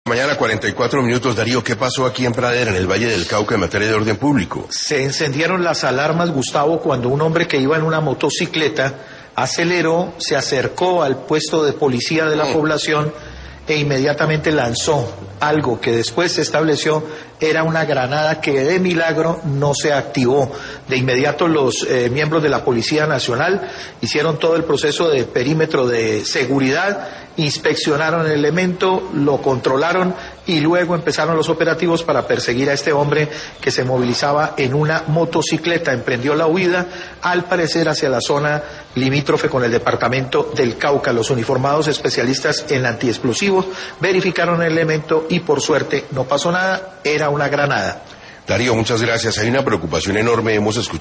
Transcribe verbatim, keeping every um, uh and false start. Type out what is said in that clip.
Mañana cuarenta y cuatro minutos, Darío, ¿qué pasó aquí en Pradera, en el Valle del Cauca, en materia de orden público? Se encendieron las alarmas, Gustavo, cuando un hombre que iba en una motocicleta aceleró, se acercó al puesto de policía de la Mm. población e inmediatamente lanzó algo que después se estableció era una granada que de milagro no se activó. De inmediato los eh, miembros de la Policía Nacional hicieron todo el proceso de perímetro de seguridad, inspeccionaron el elemento, lo controlaron y luego empezaron los operativos para perseguir a este hombre que se movilizaba en una motocicleta. Emprendió la huida, al parecer hacia la zona limítrofe con el departamento del Cauca. Los uniformados especialistas en antiexplosivos verificaron el elemento y por suerte no pasó nada, era una granada. Darío, muchas gracias. Hay una preocupación enorme, hemos escuchado